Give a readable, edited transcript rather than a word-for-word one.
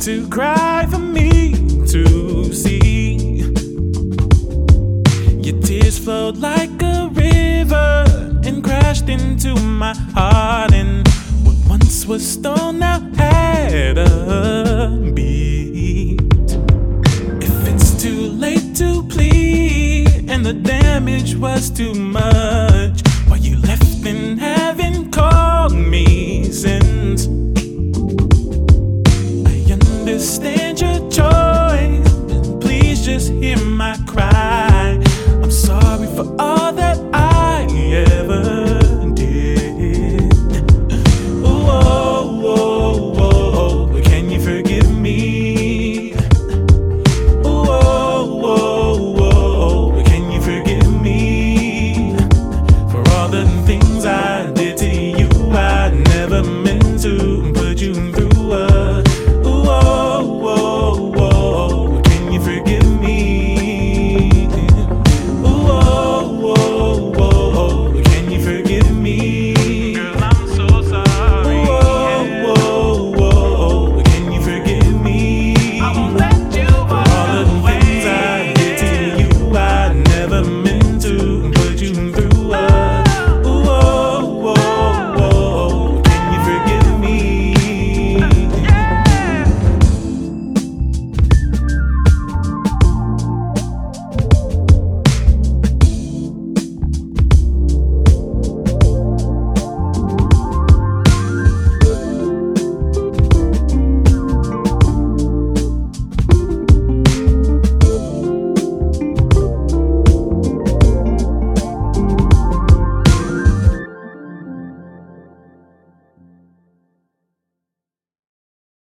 to cry for me to see. Your tears flowed like a river and crashed into my heart, and what once was stone now had a